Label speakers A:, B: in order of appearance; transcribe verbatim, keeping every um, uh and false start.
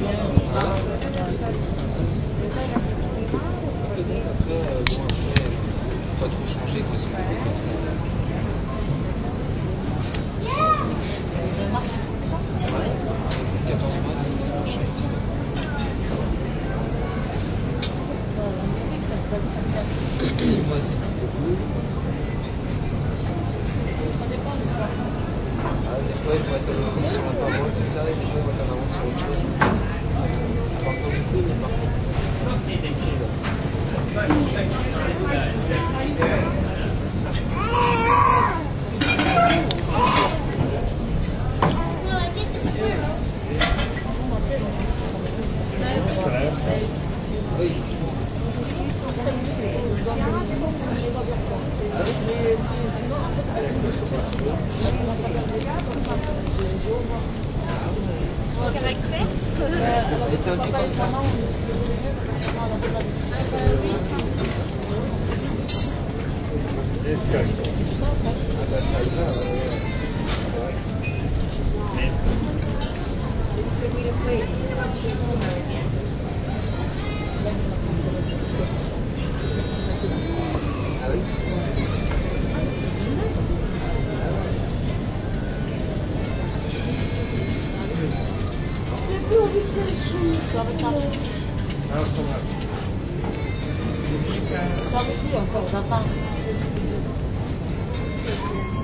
A: Pas trop changer que ce qu'on fait comme ça. quatorze mois, c'est pas cher. six mois, c'est plutôt cool. Ah, des fois, il faut être sur la parole, tout ça, et des fois, il faut être en avance sur autre chose. Par contre, du coup, mais par contre. Oui. C'est un peu comme ça. Ah bah ça y va, ouais. C'est vrai. Ah oui.
B: Encore, j'attends.